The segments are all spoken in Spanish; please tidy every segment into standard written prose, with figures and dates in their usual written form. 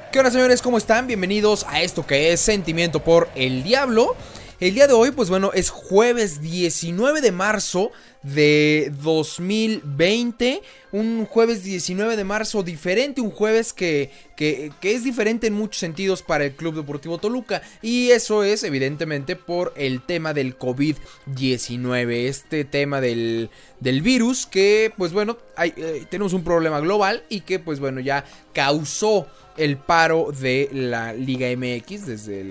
¿Qué onda, señores? ¿Cómo están? Bienvenidos a esto que es Sentimiento por el Diablo. El día de hoy, pues bueno, es jueves 19 de marzo de 2020. Un jueves 19 de marzo diferente, un jueves que es diferente en muchos sentidos para el Club Deportivo Toluca. Y eso es evidentemente por el tema del COVID-19, este tema del virus que, pues bueno, tenemos un problema global y que, pues bueno, ya causó el paro de la Liga MX desde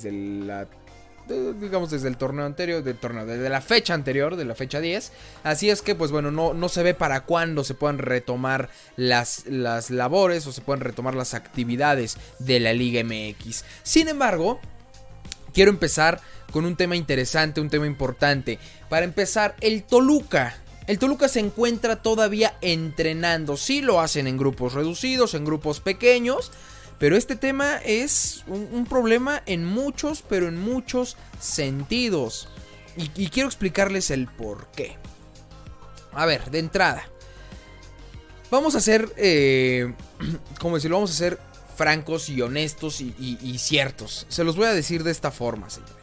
el torneo anterior, desde la fecha anterior, de la fecha 10. Así es que, pues bueno, no se ve para cuándo se puedan retomar las labores o se puedan retomar las actividades de la Liga MX. Sin embargo, quiero empezar con un tema interesante, un tema importante. Para empezar, el Toluca se encuentra todavía entrenando. Sí lo hacen en grupos reducidos, en grupos pequeños. Pero este tema es un problema en muchos, pero en muchos sentidos. Y quiero explicarles el por qué. A ver, de entrada, vamos a ser, ¿cómo decirlo? Vamos a ser francos y honestos y ciertos. Se los voy a decir de esta forma, señores.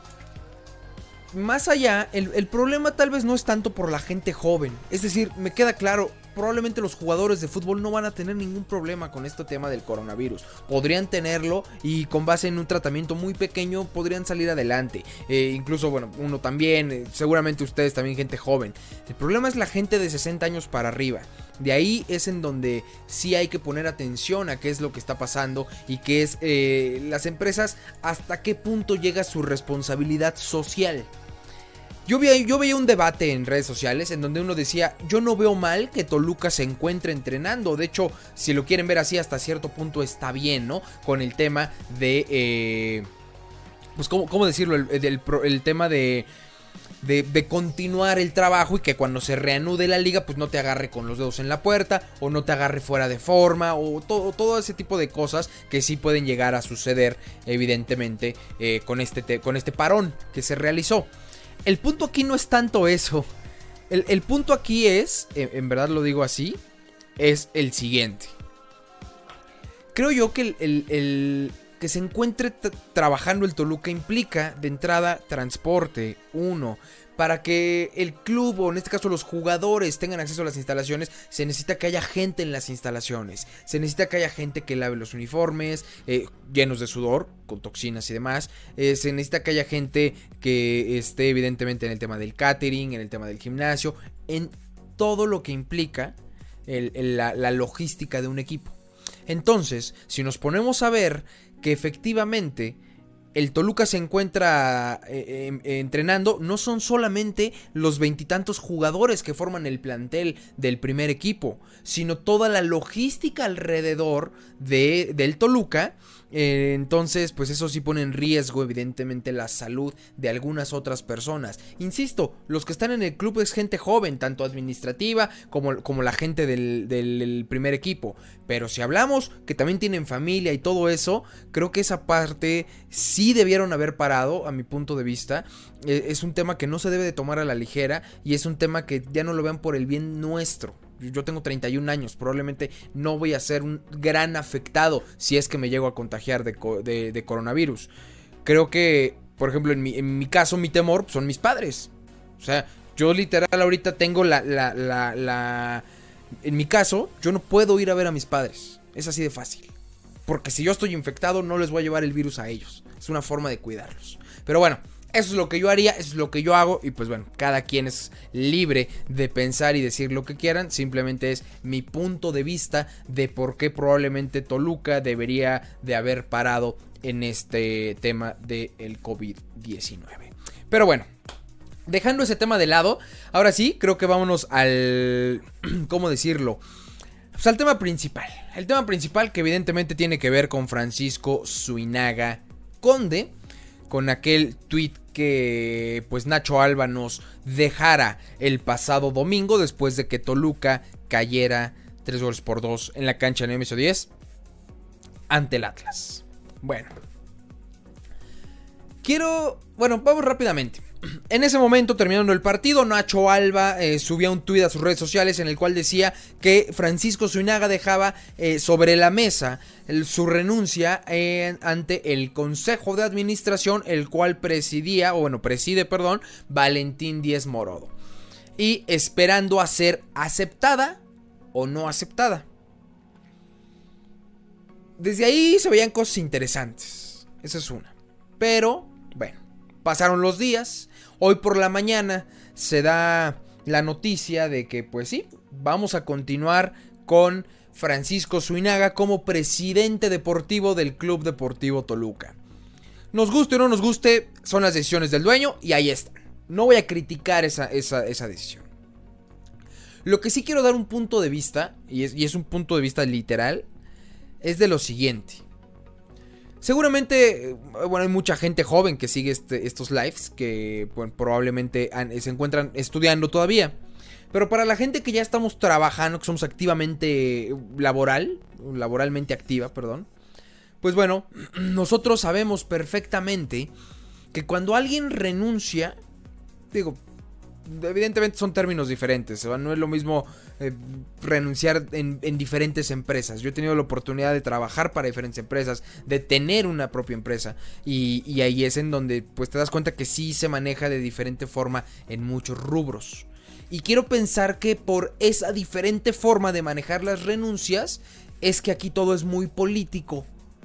Más allá, el problema tal vez no es tanto por la gente joven. Es decir, me queda claro, probablemente los jugadores de fútbol no van a tener ningún problema con este tema del coronavirus. Podrían tenerlo y con base en un tratamiento muy pequeño podrían salir adelante. Incluso, bueno, uno también, seguramente ustedes también, gente joven. El problema es la gente de 60 años para arriba. De ahí es en donde sí hay que poner atención a qué es lo que está pasando y qué es las empresas, hasta qué punto llega su responsabilidad social. Yo veía un debate en redes sociales en donde uno decía, yo no veo mal que Toluca se encuentre entrenando. De hecho, si lo quieren ver así, hasta cierto punto está bien, ¿no? Con el tema de, pues, ¿cómo decirlo? El tema de continuar el trabajo y que cuando se reanude la liga, pues no te agarre con los dedos en la puerta o no te agarre fuera de forma o todo ese tipo de cosas que sí pueden llegar a suceder, evidentemente, con este parón que se realizó. El punto aquí no es tanto eso. El punto aquí es, en verdad lo digo así, es el siguiente. Creo yo que el que se encuentre trabajando el Toluca implica de entrada transporte, para que el club, o en este caso los jugadores, tengan acceso a las instalaciones, se necesita que haya gente en las instalaciones. Se necesita que haya gente que lave los uniformes, llenos de sudor, con toxinas y demás. Se necesita que haya gente que esté evidentemente en el tema del catering, en el tema del gimnasio, en todo lo que implica la logística de un equipo. Entonces, si nos ponemos a ver que efectivamente el Toluca se encuentra entrenando, no son solamente los veintitantos jugadores que forman el plantel del primer equipo, sino toda la logística alrededor del Toluca. Entonces, pues eso sí pone en riesgo evidentemente la salud de algunas otras personas. Insisto, los que están en el club es gente joven, tanto administrativa como la gente del primer equipo. Pero si hablamos que también tienen familia y todo eso, creo que esa parte sí debieron haber parado, a mi punto de vista. Es un tema que no se debe de tomar a la ligera y es un tema que ya no lo vean por el bien nuestro. Yo tengo 31 años, probablemente no voy a ser un gran afectado si es que me llego a contagiar de coronavirus. Creo que, por ejemplo, en mi caso, mi temor son mis padres. O sea, yo literal ahorita tengo en mi caso, yo no puedo ir a ver a mis padres. Es así de fácil. Porque si yo estoy infectado, no les voy a llevar el virus a ellos. Es una forma de cuidarlos. Pero bueno, eso es lo que yo haría, eso es lo que yo hago. Y pues bueno, cada quien es libre de pensar y decir lo que quieran. Simplemente es mi punto de vista de por qué probablemente Toluca debería de haber parado en este tema del COVID-19. Pero bueno, dejando ese tema de lado, ahora sí, creo que vámonos al... ¿cómo decirlo? Pues al tema principal. El tema principal que evidentemente tiene que ver con Francisco Suinaga Conde, con aquel tweet que pues Nacho Alba nos dejara el pasado domingo después de que Toluca cayera 3-2 en la cancha de Nemesio 10 ante el Atlas. Bueno, vamos rápidamente. En ese momento, terminando el partido, Nacho Alba subía un tuit a sus redes sociales en el cual decía que Francisco Suinaga dejaba sobre la mesa su renuncia ante el Consejo de Administración, el cual preside, Valentín Díez Morodo. Y esperando a ser aceptada o no aceptada. Desde ahí se veían cosas interesantes. Esa es una. Pero, bueno, pasaron los días. Hoy por la mañana se da la noticia de que, pues sí, vamos a continuar con Francisco Suinaga como presidente deportivo del Club Deportivo Toluca. Nos guste o no nos guste, son las decisiones del dueño y ahí están. No voy a criticar esa decisión. Lo que sí quiero dar un punto de vista, y es un punto de vista literal, es de lo siguiente. Seguramente, hay mucha gente joven que sigue estos lives, que probablemente se encuentran estudiando todavía. Pero para la gente que ya estamos trabajando, que somos activamente laboralmente activa, pues bueno, nosotros sabemos perfectamente que cuando alguien renuncia, evidentemente son términos diferentes, no es lo mismo renunciar en diferentes empresas. Yo he tenido la oportunidad de trabajar para diferentes empresas, de tener una propia empresa, y ahí es en donde pues te das cuenta que sí se maneja de diferente forma en muchos rubros. Y quiero pensar que por esa diferente forma de manejar las renuncias es que aquí todo es muy político.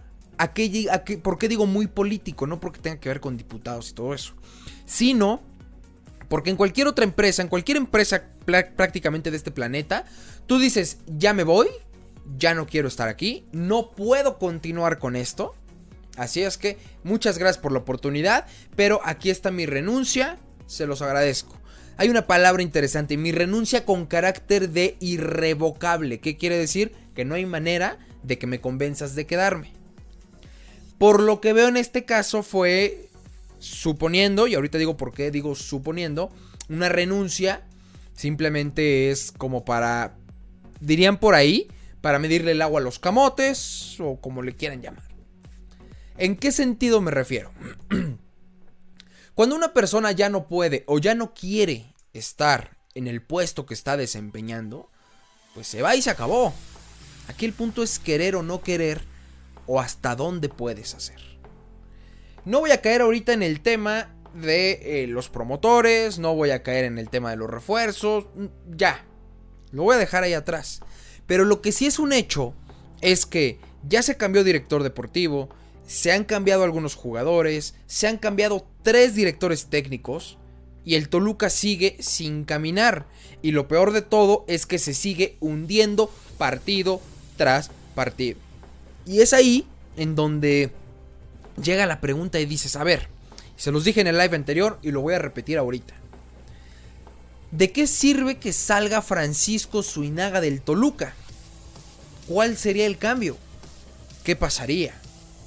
¿Por qué digo muy político? No porque tenga que ver con diputados y todo eso, sino porque en cualquier otra empresa, en cualquier empresa prácticamente de este planeta, tú dices, ya me voy, ya no quiero estar aquí, no puedo continuar con esto. Así es que muchas gracias por la oportunidad, pero aquí está mi renuncia, se los agradezco. Hay una palabra interesante, mi renuncia con carácter de irrevocable. ¿Qué quiere decir? Que no hay manera de que me convenzas de quedarme. Por lo que veo en este caso fue, suponiendo, y ahorita digo por qué digo suponiendo, una renuncia simplemente es como para, dirían por ahí, para medirle el agua a los camotes o como le quieran llamar. ¿En qué sentido me refiero? Cuando una persona ya no puede o ya no quiere estar en el puesto que está desempeñando, pues se va y se acabó. Aquí el punto es querer o no querer, o hasta dónde puedes hacer. No voy a caer ahorita en el tema de los promotores, no voy a caer en el tema de los refuerzos, ya, lo voy a dejar ahí atrás. Pero lo que sí es un hecho es que ya se cambió director deportivo, se han cambiado algunos jugadores, se han cambiado 3 directores técnicos y el Toluca sigue sin caminar. Y lo peor de todo es que se sigue hundiendo partido tras partido. Y es ahí en donde llega la pregunta y dices, a ver, se los dije en el live anterior y lo voy a repetir ahorita. ¿De qué sirve que salga Francisco Suinaga del Toluca? ¿Cuál sería el cambio? ¿Qué pasaría?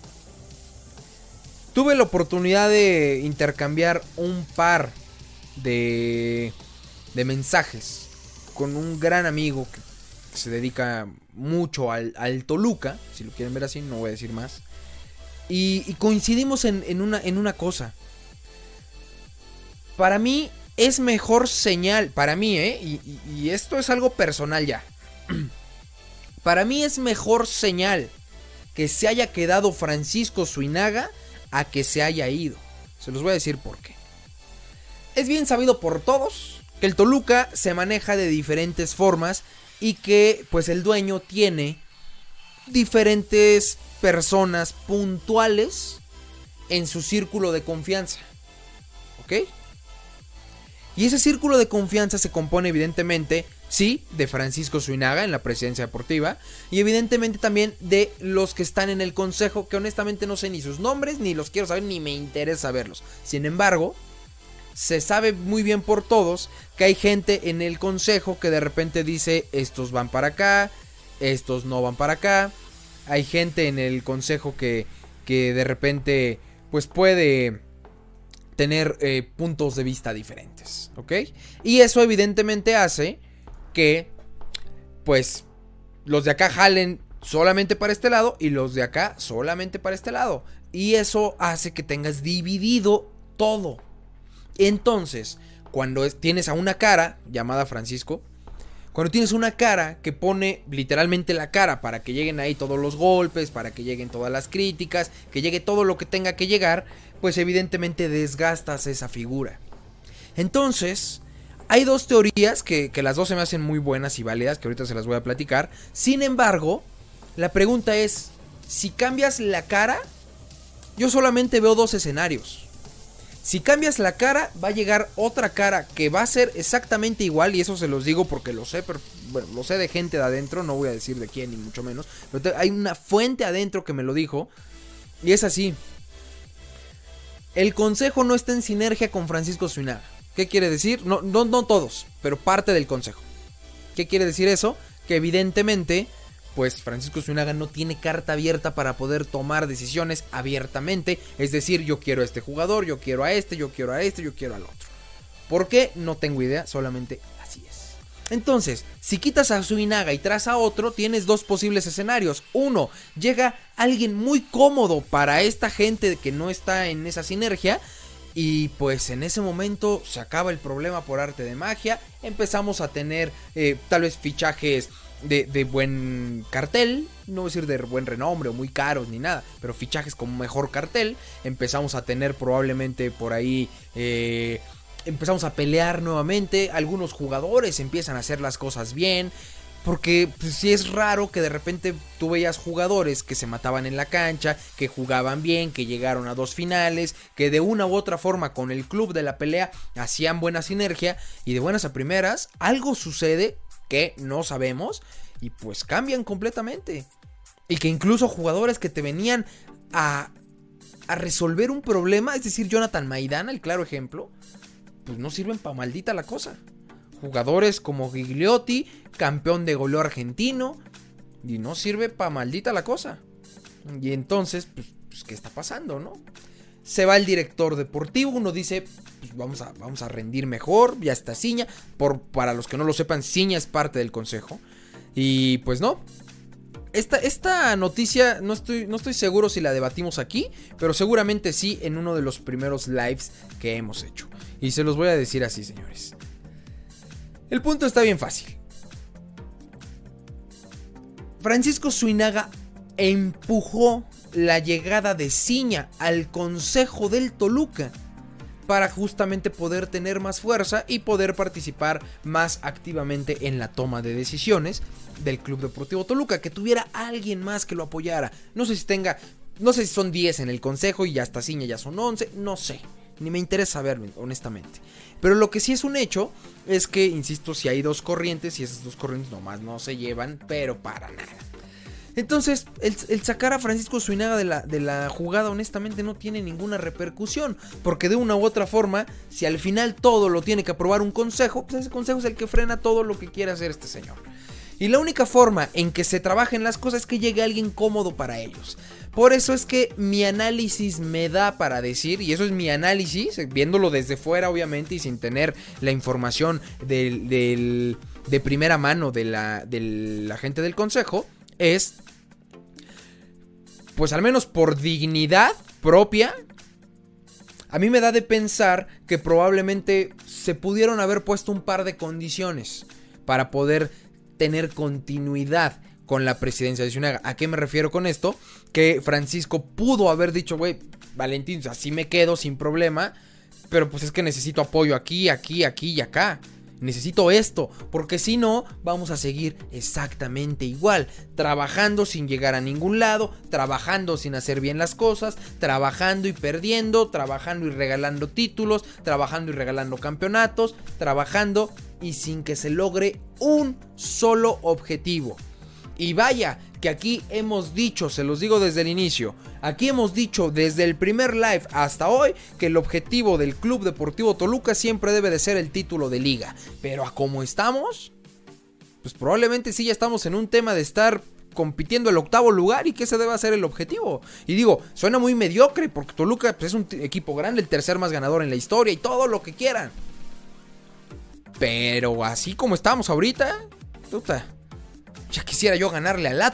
Tuve la oportunidad de intercambiar un par de mensajes con un gran amigo que se dedica mucho al Toluca, si lo quieren ver así, no voy a decir más. Y coincidimos en una cosa. Para mí es mejor señal, para mí, y esto es algo personal ya. Para mí es mejor señal que se haya quedado Francisco Suinaga a que se haya ido. Se los voy a decir por qué. Es bien sabido por todos que el Toluca se maneja de diferentes formas y que pues el dueño tiene diferentes personas puntuales en su círculo de confianza. ¿Ok? Y ese círculo de confianza se compone evidentemente, sí, de Francisco Suinaga en la presidencia deportiva y evidentemente también de los que están en el consejo, que honestamente no sé ni sus nombres, ni los quiero saber, ni me interesa saberlos. Sin embargo, se sabe muy bien por todos que hay gente en el consejo que de repente dice, estos van para acá, estos no van para acá. Hay gente en el consejo que de repente pues puede tener puntos de vista diferentes, ¿ok? Y eso evidentemente hace que pues los de acá jalen solamente para este lado y los de acá solamente para este lado. Y eso hace que tengas dividido todo. Entonces, cuando tienes a una cara llamada Francisco, cuando tienes una cara que pone literalmente la cara para que lleguen ahí todos los golpes, para que lleguen todas las críticas, que llegue todo lo que tenga que llegar, pues evidentemente desgastas esa figura. Entonces, hay dos teorías que las dos se me hacen muy buenas y válidas, que ahorita se las voy a platicar. Sin embargo, la pregunta es, si cambias la cara, yo solamente veo dos escenarios. Si cambias la cara, va a llegar otra cara que va a ser exactamente igual, y eso se los digo porque lo sé, pero, bueno, lo sé de gente de adentro, no voy a decir de quién ni mucho menos, pero hay una fuente adentro que me lo dijo, y es así. El consejo no está en sinergia con Francisco Zuinaga. ¿Qué quiere decir? No todos, pero parte del consejo. ¿Qué quiere decir eso? Que evidentemente, pues Francisco Zuinaga no tiene carta abierta para poder tomar decisiones abiertamente. Es decir, yo quiero a este jugador, yo quiero a este, yo quiero a este, yo quiero al otro. ¿Por qué? No tengo idea, solamente así es. Entonces, si quitas a Zuinaga y traes a otro, tienes dos posibles escenarios. Uno, llega alguien muy cómodo para esta gente que no está en esa sinergia, y pues en ese momento se acaba el problema por arte de magia. Empezamos a tener tal vez fichajes de buen cartel, no voy a decir de buen renombre o muy caros ni nada, pero fichajes con mejor cartel. Empezamos a tener probablemente por ahí, empezamos a pelear nuevamente, algunos jugadores empiezan a hacer las cosas bien, porque pues, sí es raro que de repente tú veías jugadores que se mataban en la cancha, que jugaban bien, que llegaron a 2 finales, que de una u otra forma con el club de la pelea hacían buena sinergia, y de buenas a primeras algo sucede que no sabemos y pues cambian completamente. Y que incluso jugadores que te venían a resolver un problema, es decir, Jonathan Maidana, el claro ejemplo, pues no sirven para maldita la cosa. Jugadores como Gigliotti, campeón de goleo argentino, y no sirve para maldita la cosa. Y entonces, pues ¿qué está pasando, no? Se va el director deportivo, uno dice, pues vamos a rendir mejor, ya está Ciña. Para los que no lo sepan, Ciña es parte del consejo. Y pues no. Esta noticia no estoy seguro si la debatimos aquí, pero seguramente sí en uno de los primeros lives que hemos hecho. Y se los voy a decir así, señores. El punto está bien fácil. Francisco Zuinaga empujó la llegada de Ciña al consejo del Toluca para justamente poder tener más fuerza y poder participar más activamente en la toma de decisiones del Club Deportivo Toluca, que tuviera alguien más que lo apoyara. No sé si son 10 en el consejo y hasta Ciña ya son 11, no sé, ni me interesa saberlo, honestamente. Pero lo que sí es un hecho es que, insisto, si hay dos corrientes y esas dos corrientes nomás no se llevan, pero para nada. Entonces, el sacar a Francisco Zuinaga de la jugada, honestamente, no tiene ninguna repercusión. Porque de una u otra forma, si al final todo lo tiene que aprobar un consejo, pues ese consejo es el que frena todo lo que quiere hacer este señor. Y la única forma en que se trabajen las cosas es que llegue alguien cómodo para ellos. Por eso es que mi análisis me da para decir, y eso es mi análisis, viéndolo desde fuera obviamente y sin tener la información de primera mano de la gente del consejo, es, pues al menos por dignidad propia, a mí me da de pensar que probablemente se pudieron haber puesto un par de condiciones para poder tener continuidad con la presidencia de Zuinaga. ¿A qué me refiero con esto? Que Francisco pudo haber dicho, güey, Valentín, así me quedo sin problema, pero pues es que necesito apoyo aquí, aquí, aquí y acá. Necesito esto, porque si no, vamos a seguir exactamente igual, trabajando sin llegar a ningún lado, trabajando sin hacer bien las cosas, trabajando y perdiendo, trabajando y regalando títulos, trabajando y regalando campeonatos, trabajando y sin que se logre un solo objetivo. Y vaya, que aquí hemos dicho, se los digo desde el inicio, aquí hemos dicho desde el primer live hasta hoy que el objetivo del Club Deportivo Toluca siempre debe de ser el título de liga. Pero a cómo estamos, pues probablemente sí ya estamos en un tema de estar compitiendo el 8º lugar y que ese debe ser el objetivo. Y digo, suena muy mediocre porque Toluca pues, es un equipo grande, el tercer más ganador en la historia y todo lo que quieran. Pero así como estamos ahorita, puta, ya quisiera yo ganarle al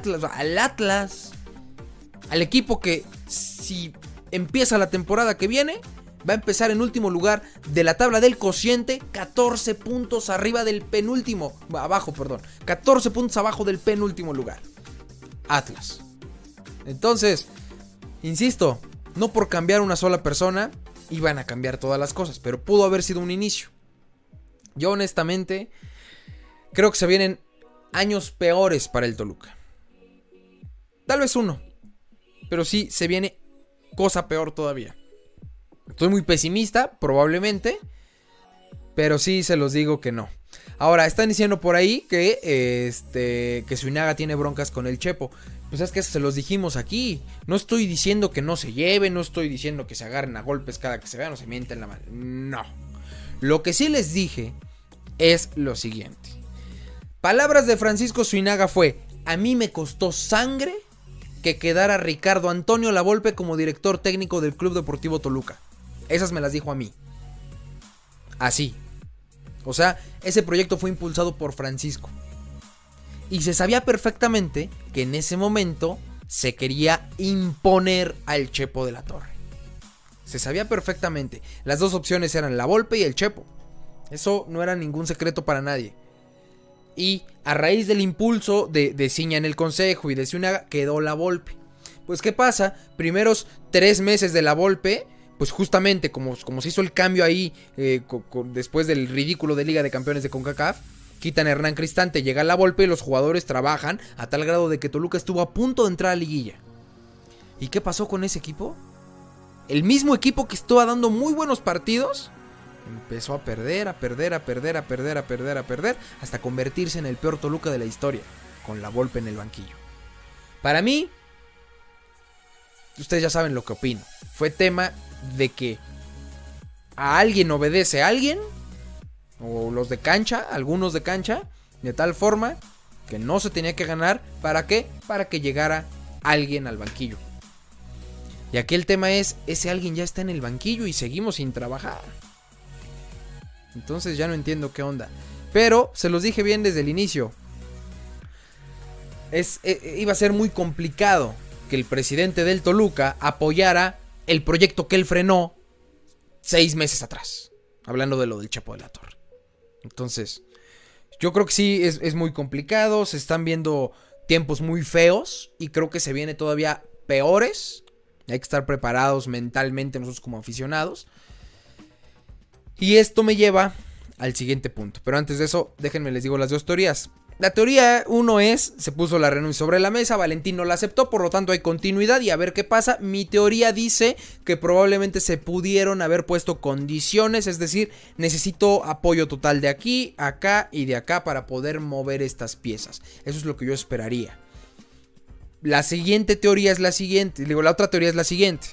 Atlas, al equipo que si empieza la temporada que viene Va a empezar en último lugar de la tabla del cociente, 14 puntos arriba del penúltimo, abajo, perdón, 14 puntos abajo del penúltimo lugar. Atlas. Entonces, insisto, no por cambiar una sola persona iban a cambiar todas las cosas, pero pudo haber sido un inicio. Yo honestamente creo que se vienen años peores para el Toluca. Tal vez uno, pero sí se viene cosa peor todavía. Estoy muy pesimista, probablemente, pero sí se los digo que no. Ahora, están diciendo por ahí que Suinaga tiene broncas con el Chepo. Pues es que se los dijimos aquí. No estoy diciendo que no se lleven, no estoy diciendo que se agarren a golpes cada que se vean o se mienten la mano. No. Lo que sí les dije es lo siguiente. Palabras de Francisco Suinaga fue: a mí me costó sangre que quedara Ricardo Antonio Lavolpe como director técnico del Club Deportivo Toluca. Esas me las dijo a mí. Así. O sea, ese proyecto fue impulsado por Francisco. Y se sabía perfectamente que en ese momento se quería imponer al Chepo de la Torre. Se sabía perfectamente. Las dos opciones eran Lavolpe y el Chepo. Eso no era ningún secreto para nadie. Y a raíz del impulso de Ciña en el consejo y de Suinaga, quedó Lavolpe. Pues ¿qué pasa? Primeros 3 meses de Lavolpe, pues justamente como se hizo el cambio ahí después del ridículo de Liga de Campeones de CONCACAF, quitan a Hernán Cristante, llega Lavolpe y los jugadores trabajan a tal grado de que Toluca estuvo a punto de entrar a liguilla. ¿Y qué pasó con ese equipo? El mismo equipo que estaba dando muy buenos partidos empezó a perder, hasta convertirse en el peor Toluca de la historia, con Lavolpe en el banquillo. Para mí, ustedes ya saben lo que opino. Fue tema de que a alguien obedece a alguien, o los de cancha, algunos de cancha, de tal forma que no se tenía que ganar. ¿Para qué? Para que llegara alguien al banquillo. Y aquí el tema es, ese alguien ya está en el banquillo y seguimos sin trabajar. Entonces ya no entiendo qué onda. Pero se los dije bien desde el inicio. Iba a ser muy complicado que el presidente del Toluca apoyara el proyecto que él frenó 6 meses atrás. Hablando de lo del Chepo de la Torre. Entonces, yo creo que sí es muy complicado. Se están viendo tiempos muy feos. Y creo que se viene todavía peores. Hay que estar preparados mentalmente nosotros como aficionados. Y esto me lleva al siguiente punto. Pero antes de eso, déjenme les digo las dos teorías. La teoría 1 es, se puso la renuncia sobre la mesa, Valentín no la aceptó, por lo tanto hay continuidad y a ver qué pasa. Mi teoría dice que probablemente se pudieron haber puesto condiciones, es decir, necesito apoyo total de aquí, acá y de acá para poder mover estas piezas. Eso es lo que yo esperaría. La siguiente teoría es la siguiente, la otra teoría es la siguiente.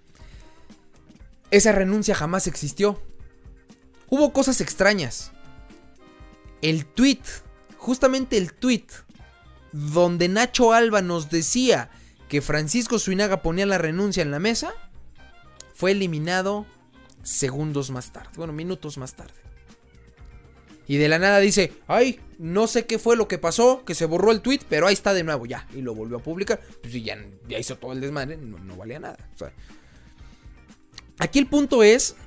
Esa renuncia jamás existió. Hubo cosas extrañas. El tweet, justamente el tweet, donde Nacho Alba nos decía que Francisco Suinaga ponía la renuncia en la mesa, fue eliminado segundos más tarde, minutos más tarde. Y de la nada dice, ay, no sé qué fue lo que pasó, que se borró el tweet, pero ahí está de nuevo, ya. Y lo volvió a publicar. Pues ya hizo todo el desmadre, no valía nada. O sea, aquí el punto es,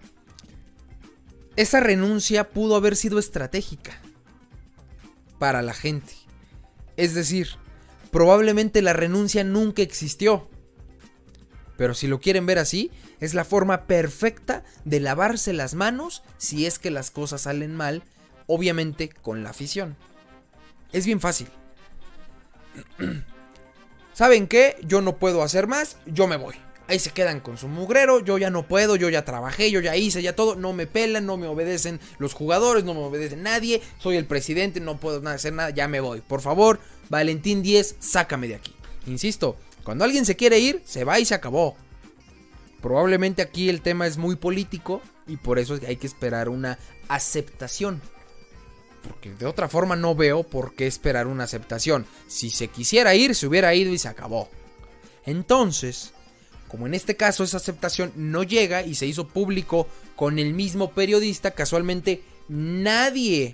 esa renuncia pudo haber sido estratégica para la gente. Es decir, probablemente la renuncia nunca existió. Pero si lo quieren ver así, es la forma perfecta de lavarse las manos si es que las cosas salen mal, obviamente con la afición. Es bien fácil. ¿Saben qué? Yo no puedo hacer más, yo me voy. Ahí se quedan con su mugrero, yo ya no puedo, yo ya trabajé, yo ya hice, ya todo. No me pelan, no me obedecen los jugadores, no me obedece nadie. Soy el presidente, no puedo hacer nada, ya me voy. Por favor, Valentín Díez, sácame de aquí. Insisto, cuando alguien se quiere ir, se va y se acabó. Probablemente aquí el tema es muy político y por eso hay que esperar una aceptación. Porque de otra forma no veo por qué esperar una aceptación. Si se quisiera ir, se hubiera ido y se acabó. Entonces, como en este caso esa aceptación no llega y se hizo público con el mismo periodista, casualmente nadie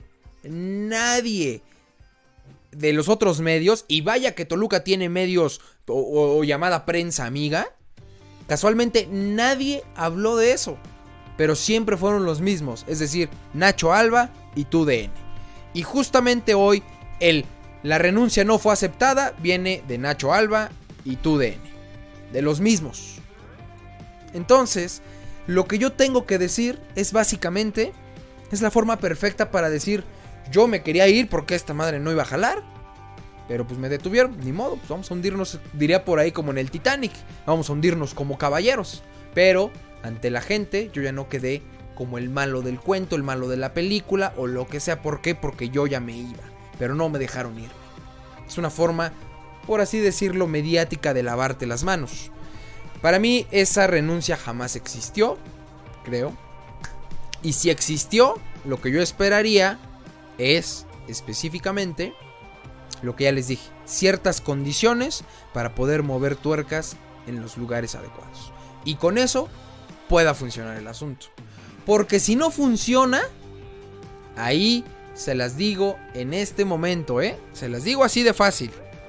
de los otros medios, y vaya que Toluca tiene medios o llamada prensa amiga, Casualmente nadie habló de eso, pero siempre fueron los mismos, es decir, Nacho Alba y TUDN. Y justamente hoy la renuncia no fue aceptada viene de Nacho Alba y TUDN, de los mismos. Entonces, lo que yo tengo que decir es básicamente, es la forma perfecta para decir, yo me quería ir porque esta madre no iba a jalar, pero pues me detuvieron, ni modo, pues vamos a hundirnos, diría por ahí como en el Titanic, vamos a hundirnos como caballeros. Pero ante la gente yo ya no quedé como el malo del cuento, el malo de la película o lo que sea. ¿Por qué? Porque yo ya me iba, pero no me dejaron irme. Es una forma, por así decirlo, mediática de lavarte las manos. Para mí esa renuncia jamás existió, creo. Y si existió, lo que yo esperaría es específicamente lo que ya les dije, ciertas condiciones para poder mover tuercas en los lugares adecuados. Y con eso pueda funcionar el asunto. Porque si no funciona, ahí se las digo en este momento, se las digo así de fácil.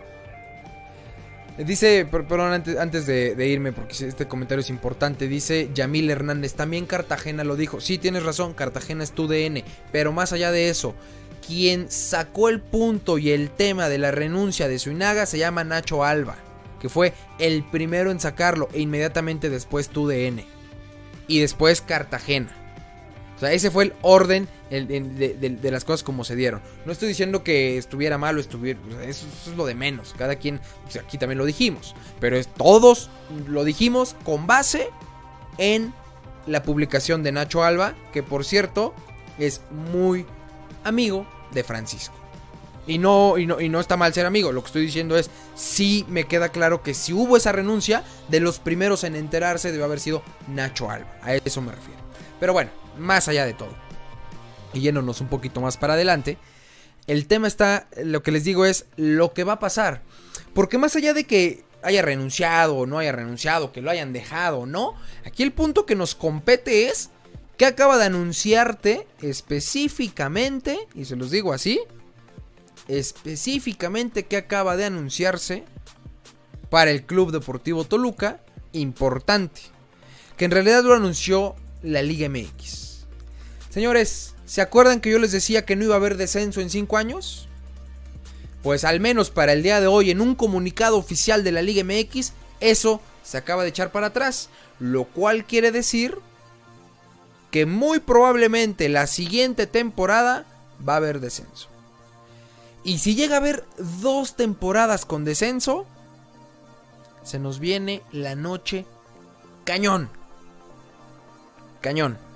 Dice, perdón, antes de irme, porque este comentario es importante. Dice Yamil Hernández, también Cartagena lo dijo. Sí, tienes razón, Cartagena es TUDN. Pero más allá de eso, quien sacó el punto y el tema de la renuncia de Zúñiga se llama Nacho Alba, que fue el primero en sacarlo, e inmediatamente después TUDN. Y después Cartagena. O sea, ese fue el orden de las cosas como se dieron. No estoy diciendo que estuviera mal o estuviera... Eso es lo de menos. Cada quien... O sea, aquí también lo dijimos. Pero todos lo dijimos con base en la publicación de Nacho Alba. Que por cierto es muy amigo de Francisco. Y no está mal ser amigo. Lo que estoy diciendo es... Sí me queda claro que si hubo esa renuncia, de los primeros en enterarse debe haber sido Nacho Alba. A eso me refiero. Pero bueno, más allá de todo, y yéndonos un poquito más para adelante, el tema está, lo que les digo es lo que va a pasar. Porque más allá de que haya renunciado o no haya renunciado, que lo hayan dejado o no, aquí el punto que nos compete es que acaba de anunciarte específicamente, y se los digo así, específicamente que acaba de anunciarse para el Club Deportivo Toluca, importante, que en realidad lo anunció la Liga MX. Señores, ¿se acuerdan que yo les decía que no iba a haber descenso en 5 años? Pues al menos para el día de hoy, en un comunicado oficial de la Liga MX, eso se acaba de echar para atrás. Lo cual quiere decir que muy probablemente la siguiente temporada va a haber descenso. Y si llega a haber 2 temporadas con descenso, se nos viene la noche cañón. Cañón.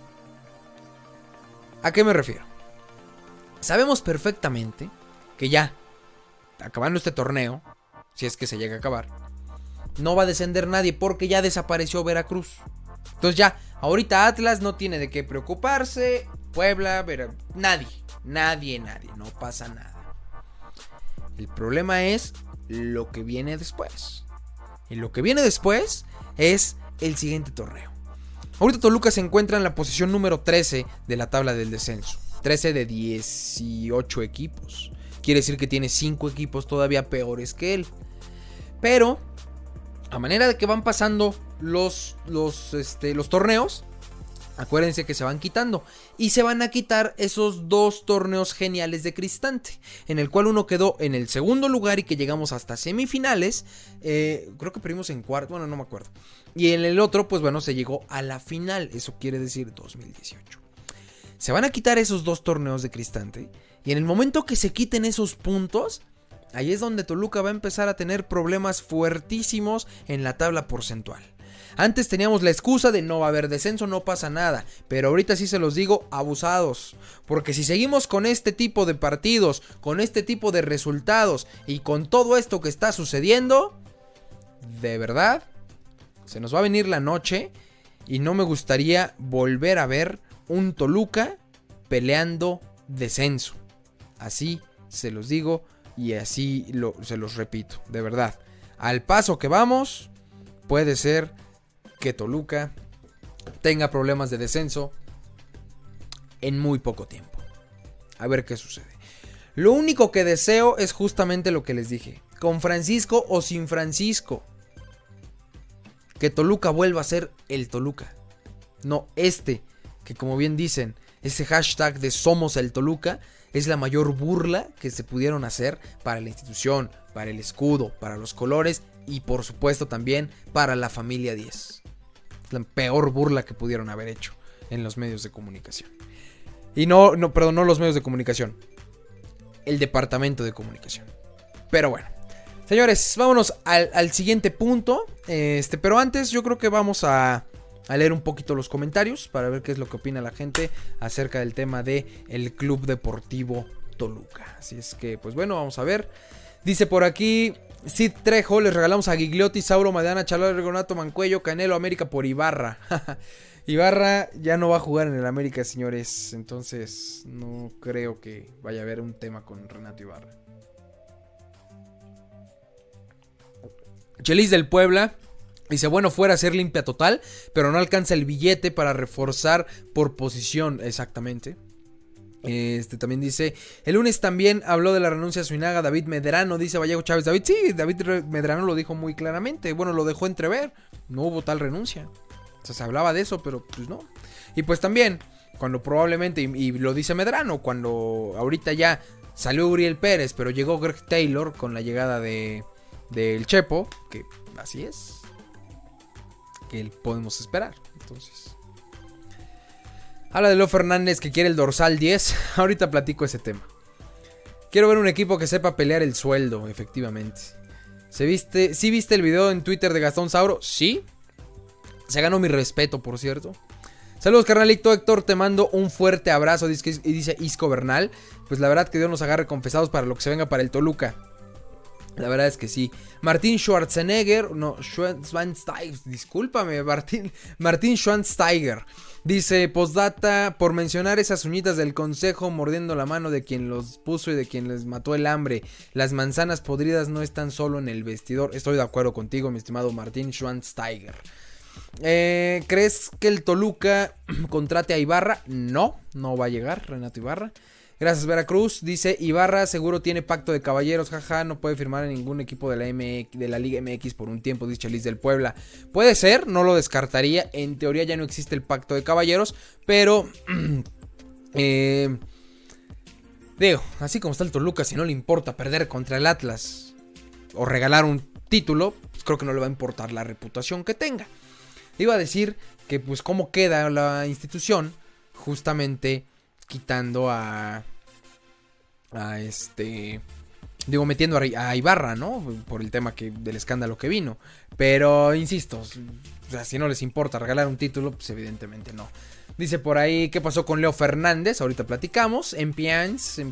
¿A qué me refiero? Sabemos perfectamente que ya, acabando este torneo, si es que se llega a acabar, no va a descender nadie porque ya desapareció Veracruz. Entonces ya, ahorita Atlas no tiene de qué preocuparse, Puebla, nadie, no pasa nada. El problema es lo que viene después. Y lo que viene después es el siguiente torneo. Ahorita Toluca se encuentra en la posición número 13 de la tabla del descenso. 13 de 18 equipos. Quiere decir que tiene 5 equipos todavía peores que él. Pero, a manera de que van pasando los torneos, acuérdense que se van quitando. Y se van a quitar esos 2 torneos geniales de Cristante, en el cual uno quedó en el segundo lugar y que llegamos hasta semifinales. Creo que perdimos en cuarto, bueno, no me acuerdo. Y en el otro, pues bueno, se llegó a la final. Eso quiere decir 2018. Se van a quitar esos 2 torneos de Cristante. Y en el momento que se quiten esos puntos, ahí es donde Toluca va a empezar a tener problemas fuertísimos en la tabla porcentual. Antes teníamos la excusa de no va a haber descenso, no pasa nada. Pero ahorita sí se los digo, abusados. Porque si seguimos con este tipo de partidos, con este tipo de resultados y con todo esto que está sucediendo, de verdad, se nos va a venir la noche y no me gustaría volver a ver un Toluca peleando descenso. Así se los digo y así se los repito, de verdad. Al paso que vamos, puede ser que Toluca tenga problemas de descenso en muy poco tiempo. A ver qué sucede. Lo único que deseo es justamente lo que les dije. Con Francisco o sin Francisco. que Toluca vuelva a ser el Toluca. No que como bien dicen, ese hashtag de Somos el Toluca es la mayor burla que se pudieron hacer para la institución, para el escudo, para los colores y por supuesto también para la familia 10. La peor burla que pudieron haber hecho en los medios de comunicación. Y no los medios de comunicación, el departamento de comunicación. Pero bueno, señores, vámonos al siguiente punto. Pero antes yo creo que vamos a leer un poquito los comentarios para ver qué es lo que opina la gente acerca del tema de el Club Deportivo Toluca. Así es que, pues bueno, vamos a ver. Dice por aquí Sid Trejo, les regalamos a Gigliotti, Sauro, Madana, Chalón, Regonato, Mancuello, Canelo, América por Ibarra. Ibarra ya no va a jugar en el América, señores. Entonces no creo que vaya a haber un tema con Renato Ibarra. Chelis del Puebla dice, bueno, fuera a ser limpia total, pero no alcanza el billete para reforzar por posición. Exactamente. También dice, el lunes también habló de la renuncia a Suinaga David Medrano, dice Vallejo Chávez. David Medrano lo dijo muy claramente. Bueno, lo dejó entrever. No hubo tal renuncia. O sea, se hablaba de eso, pero pues no. Y pues también, cuando probablemente, y lo dice Medrano, cuando ahorita ya salió Uriel Pérez, pero llegó Greg Taylor con la llegada del Chepo, que así es, que podemos esperar. Entonces, habla de Leo Fernández que quiere el dorsal 10. Ahorita platico ese tema. Quiero ver un equipo que sepa pelear el sueldo, efectivamente. ¿Sí viste el video en Twitter de Gastón Sauro? Sí. Se ganó mi respeto, por cierto. Saludos, carnalito Héctor, te mando un fuerte abrazo. Y dice Isco Bernal. Pues la verdad que Dios nos agarre confesados para lo que se venga para el Toluca. La verdad es que sí. Martín Schwarzenegger. No, Schwansteiger. Discúlpame, Martín Schwansteiger. Dice, postdata, por mencionar esas uñitas del consejo mordiendo la mano de quien los puso y de quien les mató el hambre. Las manzanas podridas no están solo en el vestidor. Estoy de acuerdo contigo, mi estimado Martín Schwansteiger. ¿Crees que el Toluca contrate a Ibarra? No va a llegar Renato Ibarra. Gracias, Veracruz. Dice, Ibarra seguro tiene pacto de caballeros, jaja, no puede firmar en ningún equipo de la Liga MX por un tiempo, dice Chelis del Puebla. Puede ser, no lo descartaría. En teoría ya no existe el pacto de caballeros, pero digo, así como está el Toluca, si no le importa perder contra el Atlas o regalar un título, pues creo que no le va a importar la reputación que tenga. Iba a decir que pues cómo queda la institución justamente quitando metiendo a Ibarra, ¿no? Por el tema del escándalo que vino. Pero insisto, o sea, si no les importa regalar un título, pues evidentemente no. Dice por ahí, ¿qué pasó con Leo Fernández? Ahorita platicamos. En Pins,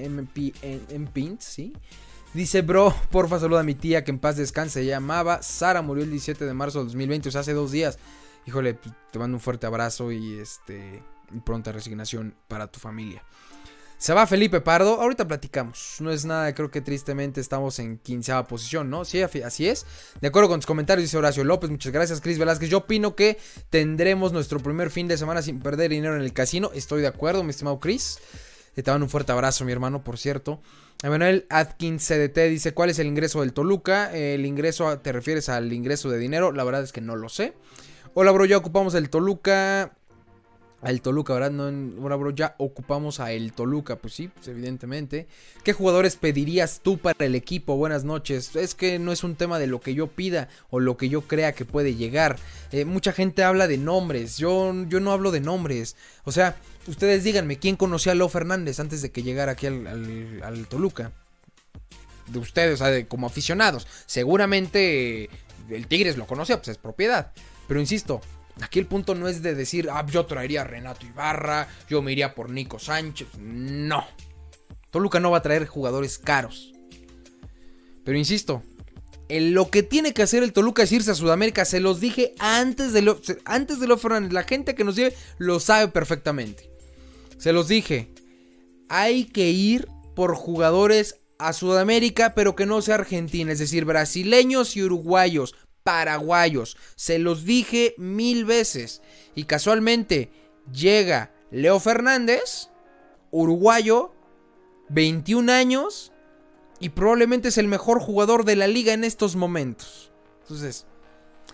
¿sí? Dice, bro, porfa, saluda a mi tía que en paz descanse. Se llamaba Sara, murió el 17 de marzo de 2020, o sea, hace 2 días. Híjole, te mando un fuerte abrazo y pronta resignación para tu familia. Se va Felipe Pardo, ahorita platicamos. No es nada, creo que tristemente estamos en 15ª posición, ¿no? Sí, así es. De acuerdo con tus comentarios, dice Horacio López, muchas gracias. Cris Velázquez, yo opino que tendremos nuestro primer fin de semana sin perder dinero en el casino. Estoy de acuerdo, mi estimado Cris. Te mando un fuerte abrazo, mi hermano, por cierto. Emanuel Atkins CDT dice, ¿cuál es el ingreso del Toluca? ¿El ingreso, te refieres al ingreso de dinero? La verdad es que no lo sé. Hola, bro, ya ocupamos el Toluca. Al Toluca, ¿verdad? No, ahora, bro, ya ocupamos a el Toluca. Pues sí, pues evidentemente. ¿Qué jugadores pedirías tú para el equipo? Buenas noches. Es que no es un tema de lo que yo pida o lo que yo crea que puede llegar. Mucha gente habla de nombres. Yo no hablo de nombres. O sea, ustedes díganme, ¿quién conocía a Leo Fernández antes de que llegara aquí al Toluca? De ustedes, o sea, como aficionados. Seguramente el Tigres lo conocía, pues es propiedad. Pero insisto, aquí el punto no es de decir, yo traería a Renato Ibarra, yo me iría por Nico Sánchez. No. Toluca no va a traer jugadores caros. Pero insisto, lo que tiene que hacer el Toluca es irse a Sudamérica. Se los dije antes de Leo Fernández. La gente que nos sigue lo sabe perfectamente. Se los dije. Hay que ir por jugadores a Sudamérica, pero que no sea Argentina. Es decir, brasileños y uruguayos. Paraguayos, se los dije 1000 veces. Y casualmente llega Leo Fernández, uruguayo, 21 años, y probablemente es el mejor jugador de la liga en estos momentos. Entonces,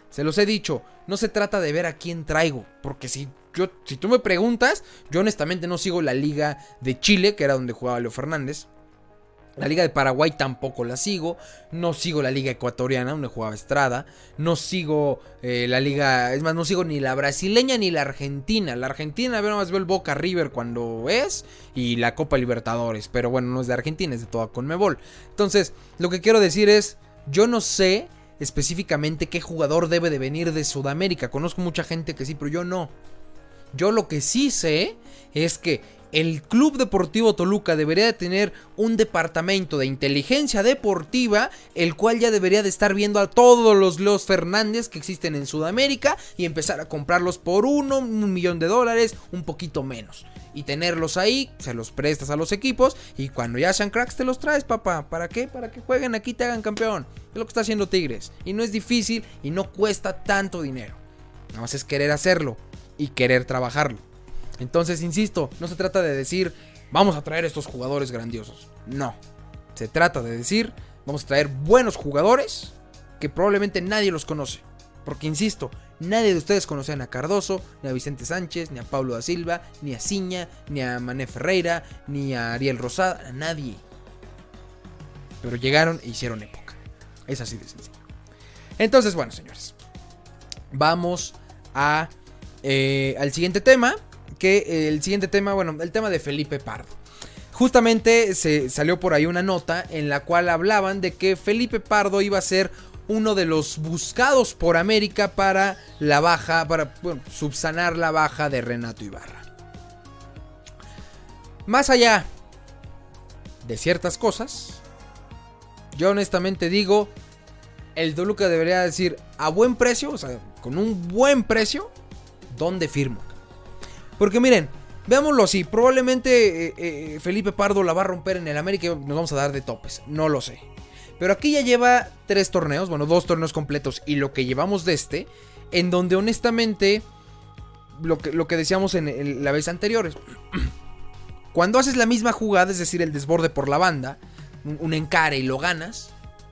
Se los he dicho, no se trata de ver a quién traigo, porque si tú me preguntas, yo honestamente no sigo la liga de Chile, que era donde jugaba Leo Fernández. La liga de Paraguay tampoco la sigo. No sigo la liga ecuatoriana, donde jugaba Estrada. No sigo la liga... Es más, no sigo ni la brasileña ni la argentina. La argentina, nada más veo el Boca River cuando es. Y la Copa Libertadores. Pero bueno, no es de Argentina, es de toda Conmebol. Entonces, lo que quiero decir es... Yo no sé específicamente qué jugador debe de venir de Sudamérica. Conozco mucha gente que sí, pero yo no. Yo lo que sí sé es que el Club Deportivo Toluca debería de tener un departamento de inteligencia deportiva, el cual ya debería de estar viendo a todos los Leos Fernández que existen en Sudamérica y empezar a comprarlos por $1 millón, un poquito menos. Y tenerlos ahí, se los prestas a los equipos y cuando ya sean cracks te los traes, papá. ¿Para qué? Para que jueguen aquí y te hagan campeón. Es lo que está haciendo Tigres. Y no es difícil y no cuesta tanto dinero. Nada más es querer hacerlo y querer trabajarlo. Entonces, insisto, no se trata de decir, vamos a traer estos jugadores grandiosos. No, se trata de decir, vamos a traer buenos jugadores que probablemente nadie los conoce. Porque, insisto, nadie de ustedes conocían a Cardoso, ni a Vicente Sánchez, ni a Pablo da Silva, ni a Ciña, ni a Mané Ferreira, ni a Ariel Rosada, a nadie. Pero llegaron e hicieron época. Es así de sencillo. Entonces, bueno, señores, vamos al siguiente tema. Que el siguiente tema, bueno, el tema de Felipe Pardo. Justamente se salió por ahí una nota en la cual hablaban de que Felipe Pardo iba a ser uno de los buscados por América para la baja, para subsanar la baja de Renato Ibarra. Más allá de ciertas cosas, yo honestamente digo, el Toluca debería decir a buen precio, o sea, con un buen precio, ¿dónde firmo? Porque miren, veámoslo así, probablemente Felipe Pardo la va a romper en el América y nos vamos a dar de topes, no lo sé. Pero aquí ya lleva 3 torneos, bueno, 2 torneos completos y lo que llevamos de en donde honestamente, lo que decíamos en la vez anterior, cuando haces la misma jugada, es decir, el desborde por la banda, un encare y lo ganas,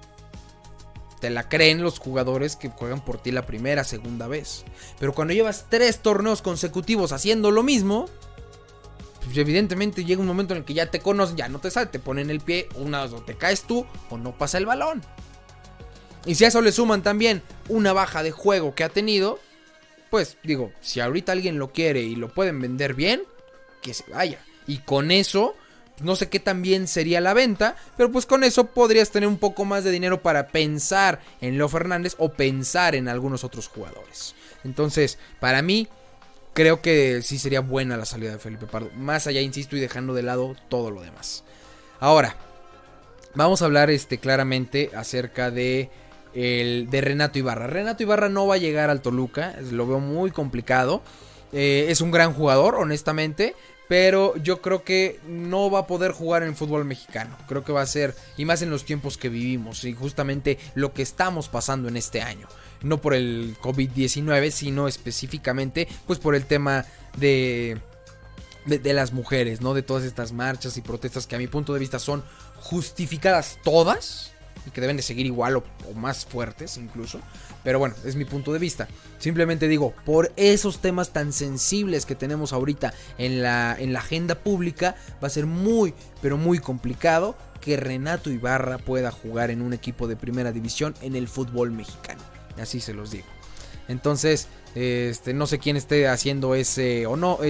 te la creen los jugadores que juegan por ti la primera, segunda vez. Pero cuando llevas 3 torneos consecutivos haciendo lo mismo, pues evidentemente llega un momento en el que ya te conocen, ya no te sale, te ponen el pie, una vez o te caes tú o no pasa el balón. Y si a eso le suman también una baja de juego que ha tenido, pues digo, si ahorita alguien lo quiere y lo pueden vender bien, que se vaya. Y con eso... No sé qué tan bien sería la venta, pero pues con eso podrías tener un poco más de dinero para pensar en Leo Fernández o pensar en algunos otros jugadores. Entonces, para mí, creo que sí sería buena la salida de Felipe Pardo. Más allá, insisto, y dejando de lado todo lo demás. Ahora, vamos a hablar claramente acerca de Renato Ibarra. Renato Ibarra no va a llegar al Toluca, lo veo muy complicado. Es un gran jugador, honestamente. Pero yo creo que no va a poder jugar en el fútbol mexicano. Creo que va a ser, y más en los tiempos que vivimos, y justamente lo que estamos pasando en este año. No por el COVID-19, sino específicamente pues por el tema de las mujeres, ¿no? De todas estas marchas y protestas que a mi punto de vista son justificadas todas. Y que deben de seguir igual o más fuertes incluso. Pero bueno, es mi punto de vista. Simplemente digo, por esos temas tan sensibles que tenemos ahorita en la agenda pública, va a ser muy, pero muy complicado que Renato Ibarra pueda jugar en un equipo de primera división en el fútbol mexicano. Así se los digo. Entonces, no sé quién esté haciendo ese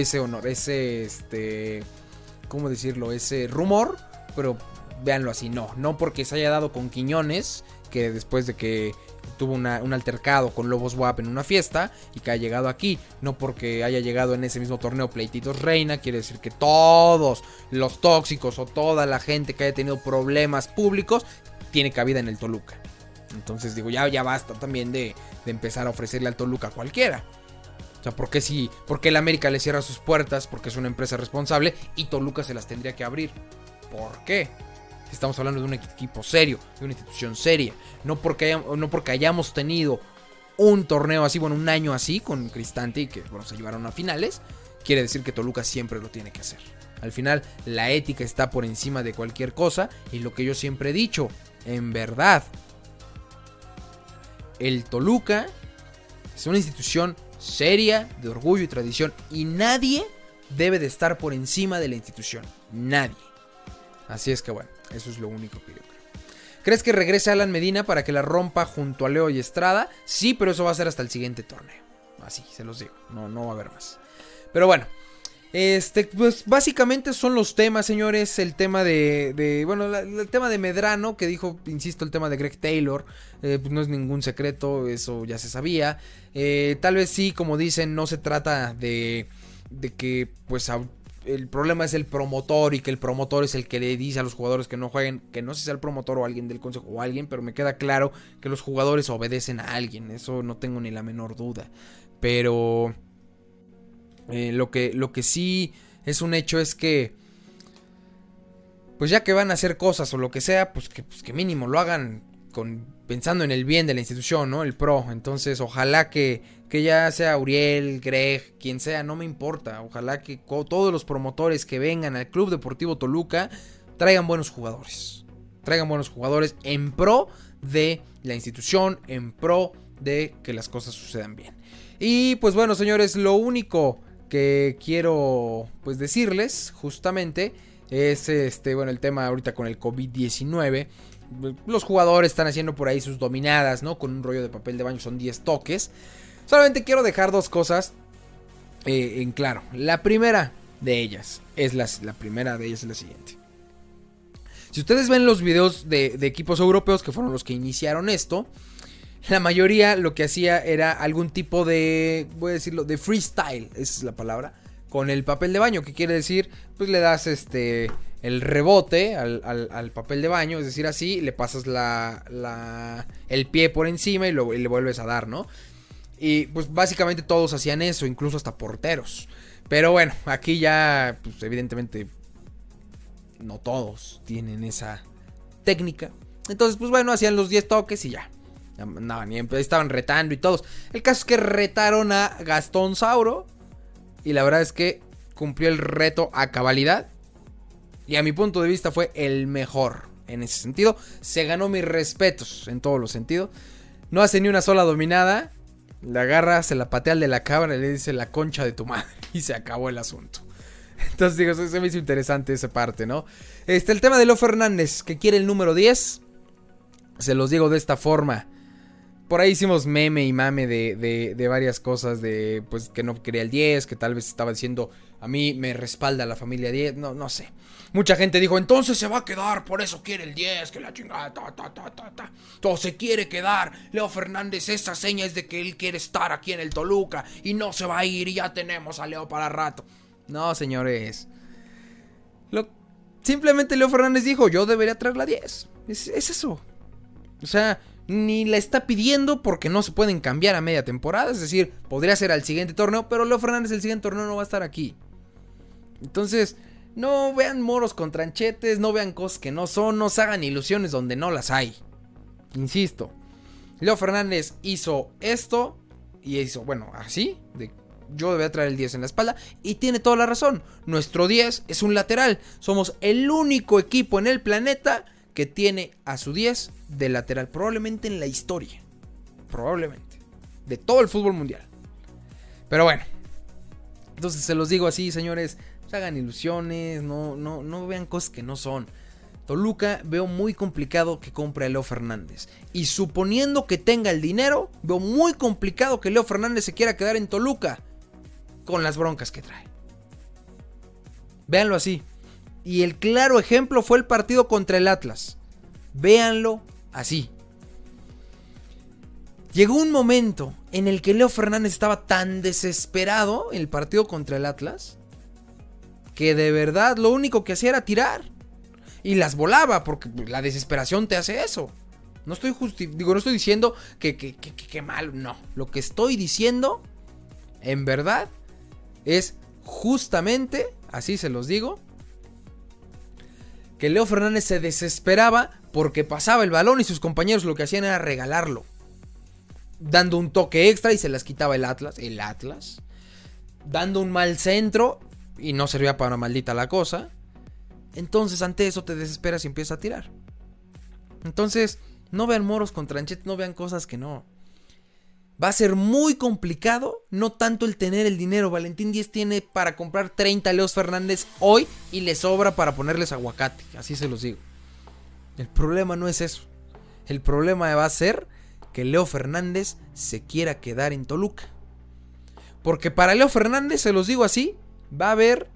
¿cómo decirlo? Ese rumor, pero... Véanlo así, no porque se haya dado con Quiñones, que después de que tuvo un altercado con Lobos WAP en una fiesta y que ha llegado aquí, no porque haya llegado en ese mismo torneo Pleititos Reina, quiere decir que todos los tóxicos o toda la gente que haya tenido problemas públicos tiene cabida en el Toluca. Entonces digo, ya basta también de empezar a ofrecerle al Toluca a cualquiera. O sea, ¿por qué el América le cierra sus puertas? Porque es una empresa responsable y Toluca se las tendría que abrir. ¿Por qué? Estamos hablando de un equipo serio, de una institución seria. No porque hayamos tenido un torneo así, bueno, un año así con Cristante y que se llevaron a finales, quiere decir que Toluca siempre lo tiene que hacer. Al final, la ética está por encima de cualquier cosa. Y lo que yo siempre he dicho, en verdad, el Toluca Es una institución seria, de orgullo y tradición. Y nadie debe de estar por encima de la institución. Nadie. Así es que bueno, eso es lo único que yo creo. ¿Crees que regrese Alan Medina para que la rompa junto a Leo y Estrada? Sí, pero eso va a ser hasta el siguiente torneo. Así, se los digo. No va a haber más. Pero bueno. Pues básicamente son los temas, señores. El tema el tema de Medrano, que dijo, insisto, el tema de Greg Taylor, pues no es ningún secreto, eso ya se sabía. Tal vez sí, como dicen, no se trata de que pues el problema es el promotor y que el promotor es el que le dice a los jugadores que no jueguen, que no sé si sea el promotor o alguien del consejo o alguien, pero me queda claro que los jugadores obedecen a alguien, eso no tengo ni la menor duda. Pero lo que sí es un hecho es que pues ya que van a hacer cosas o lo que sea, pues que mínimo lo hagan pensando en el bien de la institución, ¿no? El pro. Entonces ojalá que ya sea Uriel, Greg, quien sea, no me importa. Ojalá que todos los promotores que vengan al Club Deportivo Toluca traigan buenos jugadores. Traigan buenos jugadores en pro de la institución, en pro de que las cosas sucedan bien. Y pues bueno, señores, lo único que quiero pues decirles justamente es el tema ahorita con el COVID-19. Los jugadores están haciendo por ahí sus dominadas, ¿no? Con un rollo de papel de baño, son 10 toques. Solamente quiero dejar dos cosas en claro. La primera de ellas es la siguiente. Si ustedes ven los videos de equipos europeos, que fueron los que iniciaron esto, la mayoría lo que hacía era algún tipo de, voy a decirlo, de freestyle, esa es la palabra, con el papel de baño, que quiere decir, pues le das el rebote al papel de baño, es decir, así, le pasas el pie por encima y le vuelves a dar, ¿no? Y pues básicamente todos hacían eso, incluso hasta porteros. Pero bueno, aquí ya, pues evidentemente, no todos tienen esa técnica. Entonces, pues bueno, hacían los 10 toques y ya. Andaban y estaban retando y todos. El caso es que retaron a Gastón Sauro. Y la verdad es que cumplió el reto a cabalidad. Y a mi punto de vista fue el mejor en ese sentido. Se ganó mis respetos en todos los sentidos. No hace ni una sola dominada. La agarra, se la patea al de la cámara y le dice la concha de tu madre. Y se acabó el asunto. Entonces digo, se me hizo interesante esa parte, ¿no? El tema de Leo Fernández, que quiere el número 10. Se los digo de esta forma. Por ahí hicimos meme y mame de varias cosas, de pues que no quería el 10, que tal vez estaba diciendo, a mí me respalda la familia 10, no sé. Mucha gente dijo, entonces se va a quedar, por eso quiere el 10, que la chingada, todo se quiere quedar. Leo Fernández, esa seña es de que él quiere estar aquí en el Toluca y no se va a ir y ya tenemos a Leo para rato. No, señores. Simplemente Leo Fernández dijo, yo debería traer la 10. Es eso. O sea, ni la está pidiendo porque no se pueden cambiar a media temporada. Es decir, podría ser al siguiente torneo, pero Leo Fernández el siguiente torneo no va a estar aquí. Entonces, no vean moros con tranchetes, no vean cosas que no son, no se hagan ilusiones donde no las hay. Insisto, Leo Fernández hizo esto y hizo, bueno, así, yo debería traer el 10 en la espalda, y tiene toda la razón. Nuestro 10 es un lateral. Somos el único equipo en el planeta que tiene a su 10 de lateral, probablemente en la historia, probablemente, de todo el fútbol mundial. Pero bueno, entonces se los digo así, señores, no se hagan ilusiones, no vean cosas que no son. Toluca veo muy complicado que compre a Leo Fernández, y suponiendo que tenga el dinero, veo muy complicado que Leo Fernández se quiera quedar en Toluca con las broncas que trae. Véanlo así. Y el claro ejemplo fue el partido contra el Atlas. Véanlo así. Llegó un momento en el que Leo Fernández estaba tan desesperado en el partido contra el Atlas que de verdad lo único que hacía era tirar. Y las volaba, porque la desesperación te hace eso. No estoy diciendo que mal, no. Lo que estoy diciendo, en verdad, es justamente, así se los digo, que Leo Fernández se desesperaba porque pasaba el balón y sus compañeros lo que hacían era regalarlo, dando un toque extra y se las quitaba el Atlas, dando un mal centro y no servía para una maldita la cosa. Entonces ante eso te desesperas y empiezas a tirar. Entonces no vean moros con tranchetes, no vean cosas que no. Va a ser muy complicado, no tanto el tener el dinero. Valentín Díez tiene para comprar 30 Leos Fernández hoy y le sobra para ponerles aguacate, así se los digo. El problema no es eso. El problema va a ser que Leo Fernández se quiera quedar en Toluca. Porque para Leo Fernández, se los digo así, va a haber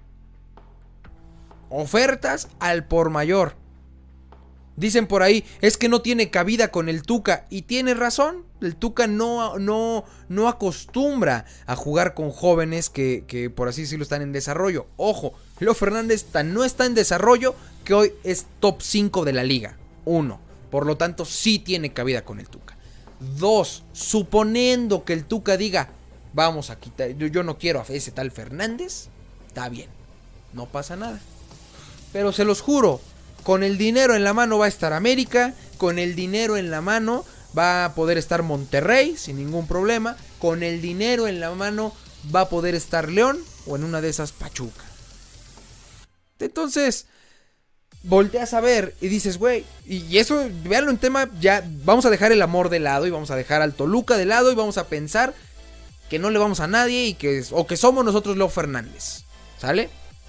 ofertas al por mayor. Dicen por ahí, es que no tiene cabida con el Tuca. Y tiene razón, el Tuca no acostumbra a jugar con jóvenes que por así decirlo están en desarrollo. Ojo, Leo Fernández no está en desarrollo, que hoy es top 5 de la liga. 1, por lo tanto sí tiene cabida con el Tuca. 2, suponiendo que el Tuca diga, vamos a quitar, yo no quiero a ese tal Fernández, está bien, no pasa nada. Pero se los juro, con el dinero en la mano va a estar América, con el dinero en la mano va a poder estar Monterrey sin ningún problema, con el dinero en la mano va a poder estar León o en una de esas Pachuca. Entonces, volteas a ver y dices, güey, y eso, véanlo en tema, ya vamos a dejar el amor de lado y vamos a dejar al Toluca de lado y vamos a pensar que no le vamos a nadie y que somos nosotros Leo Fernández, ¿sale?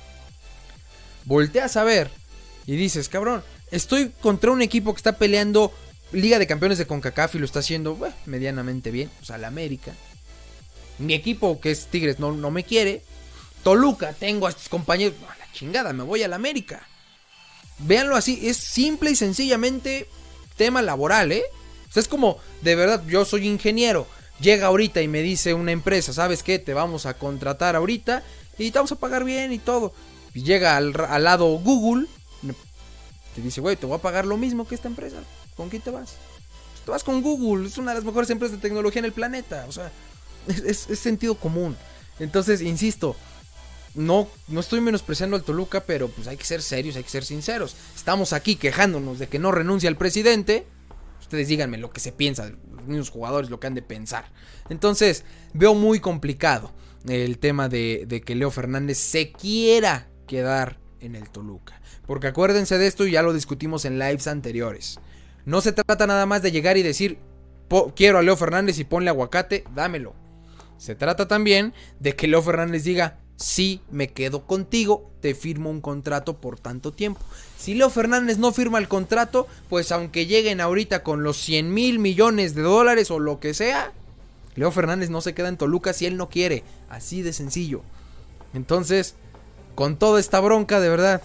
Volteas a ver y dices, cabrón, estoy contra un equipo que está peleando Liga de Campeones de CONCACAF y lo está haciendo medianamente bien, o sea, la América. Mi equipo, que es Tigres, no me quiere. Toluca, tengo a estos compañeros, a la chingada, me voy a la América. Véanlo así, es simple y sencillamente tema laboral, O sea, es como, de verdad, yo soy ingeniero. Llega ahorita y me dice una empresa, ¿sabes qué? Te vamos a contratar ahorita y te vamos a pagar bien y todo. Y llega al lado Google, te dice, güey, te voy a pagar lo mismo que esta empresa. ¿Con quién te vas? Pues te vas con Google, es una de las mejores empresas de tecnología en el planeta. O sea, es sentido común. Entonces, insisto, no estoy menospreciando al Toluca, pero pues hay que ser serios, hay que ser sinceros. Estamos aquí quejándonos de que no renuncia el presidente. Ustedes díganme lo que se piensa, los mismos jugadores, lo que han de pensar. Entonces, veo muy complicado el tema de que Leo Fernández se quiera quedar en el Toluca. Porque acuérdense de esto y ya lo discutimos en lives anteriores. No se trata nada más de llegar y decir, quiero a Leo Fernández y ponle aguacate, dámelo. Se trata también de que Leo Fernández diga, sí, me quedo contigo, te firmo un contrato por tanto tiempo. Si Leo Fernández no firma el contrato, pues aunque lleguen ahorita con los 100,000 millones de dólares o lo que sea, Leo Fernández no se queda en Toluca si él no quiere. Así de sencillo. Entonces, con toda esta bronca, de verdad,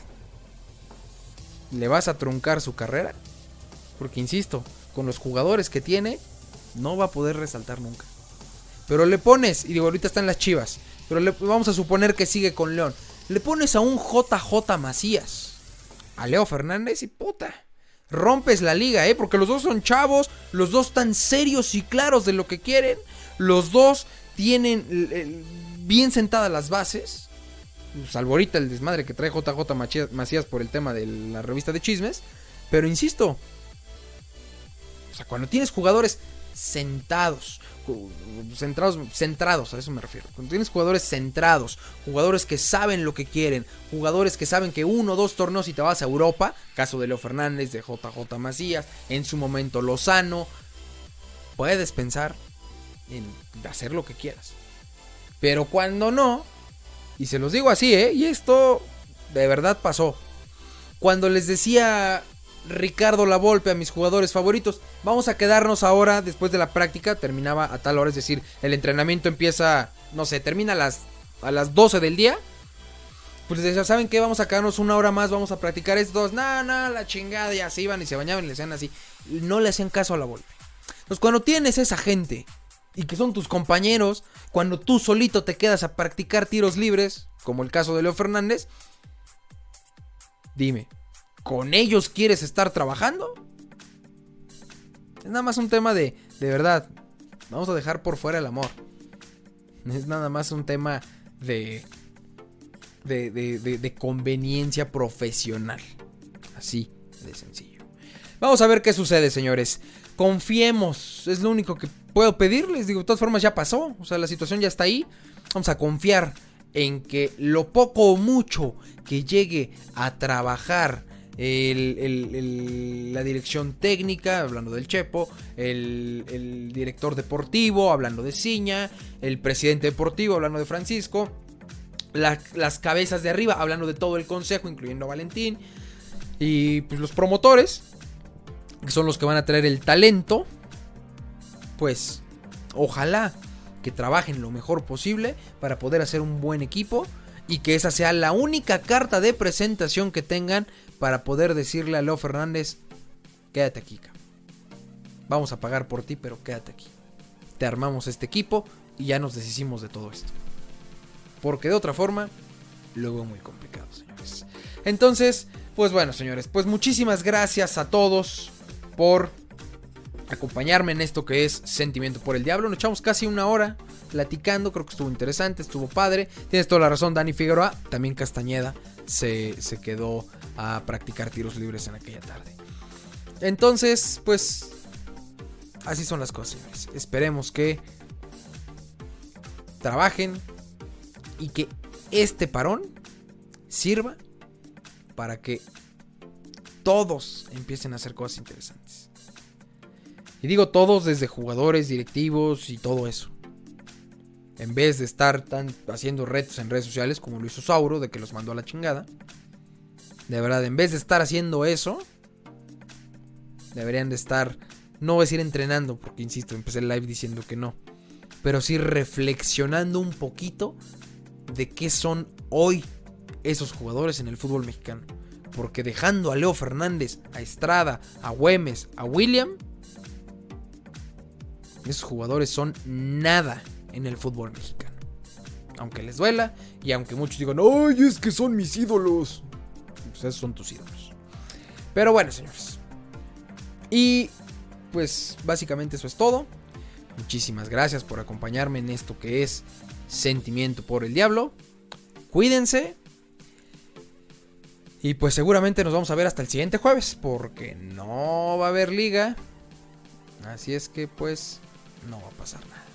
¿le vas a truncar su carrera? Porque insisto, con los jugadores que tiene, no va a poder resaltar nunca. Pero le pones, y digo, ahorita están las Chivas, pero vamos a suponer que sigue con León. Le pones a un JJ Macías, a Leo Fernández y puta, rompes la liga, porque los dos son chavos, los dos están serios y claros de lo que quieren, los dos tienen bien sentadas las bases, salvo ahorita el desmadre que trae JJ Macías por el tema de la revista de chismes, pero insisto, o sea, cuando tienes jugadores centrados, a eso me refiero. Cuando tienes jugadores centrados, jugadores que saben lo que quieren, jugadores que saben que 1 o 2 torneos y te vas a Europa, caso de Leo Fernández, de JJ Macías, en su momento Lozano, puedes pensar en hacer lo que quieras. Pero cuando no, y se los digo así, y esto de verdad pasó. Cuando les decía Ricardo Lavolpe a mis jugadores favoritos, vamos a quedarnos ahora después de la práctica, terminaba a tal hora, es decir, el entrenamiento empieza, no sé, termina a las 12 del día, pues les decía, ¿saben qué? Vamos a quedarnos 1 hora más, vamos a practicar estos, no, la chingada, ya se iban y se bañaban y le hacían así, no le hacían caso a Lavolpe. Entonces cuando tienes esa gente y que son tus compañeros, cuando tú solito te quedas a practicar tiros libres, como el caso de Leo Fernández, dime, ¿con ellos quieres estar trabajando? Es nada más un tema de verdad, vamos a dejar por fuera el amor. Es nada más un tema de conveniencia profesional. Así de sencillo. Vamos a ver qué sucede, señores. Confiemos, es lo único que puedo pedirles. Digo, de todas formas ya pasó, o sea, la situación ya está ahí. Vamos a confiar en que lo poco o mucho que llegue a trabajar la dirección técnica, hablando del Chepo, el director deportivo, hablando de Ciña, el presidente deportivo, hablando de Francisco, las cabezas de arriba, hablando de todo el consejo, incluyendo a Valentín, y pues los promotores, que son los que van a traer el talento, pues ojalá que trabajen lo mejor posible para poder hacer un buen equipo y que esa sea la única carta de presentación que tengan para poder decirle a Leo Fernández: quédate aquí, cabrón. Vamos a pagar por ti, pero quédate aquí. Te armamos este equipo y ya nos deshicimos de todo esto. Porque de otra forma lo veo muy complicado, señores. Entonces, pues bueno, señores, pues muchísimas gracias a todos por acompañarme en esto que es Sentimiento por el Diablo. Nos echamos casi una hora platicando, creo que estuvo interesante, estuvo padre. Tienes toda la razón, Dani Figueroa. También Castañeda se quedó a practicar tiros libres en aquella tarde. Entonces, pues así son las cosas, señores. Esperemos que trabajen y que este parón sirva para que todos empiecen a hacer cosas interesantes. Y digo todos, desde jugadores, directivos y todo eso. En vez de estar haciendo retos en redes sociales como lo hizo Sauro, de que los mandó a la chingada. De verdad, en vez de estar haciendo eso, deberían de estar, no voy a decir entrenando, porque insisto, empecé el live diciendo que no, pero sí reflexionando un poquito de qué son hoy esos jugadores en el fútbol mexicano. Porque dejando a Leo Fernández, a Estrada, a Güemes, a William, esos jugadores son nada en el fútbol mexicano. Aunque les duela y aunque muchos digan: ¡ay, es que son mis ídolos! Pues esos son tus ídolos. Pero bueno, señores. Y pues básicamente eso es todo. Muchísimas gracias por acompañarme en esto que es Sentimiento por el Diablo. Cuídense. Y pues seguramente nos vamos a ver hasta el siguiente jueves, porque no va a haber liga. Así es que pues no va a pasar nada.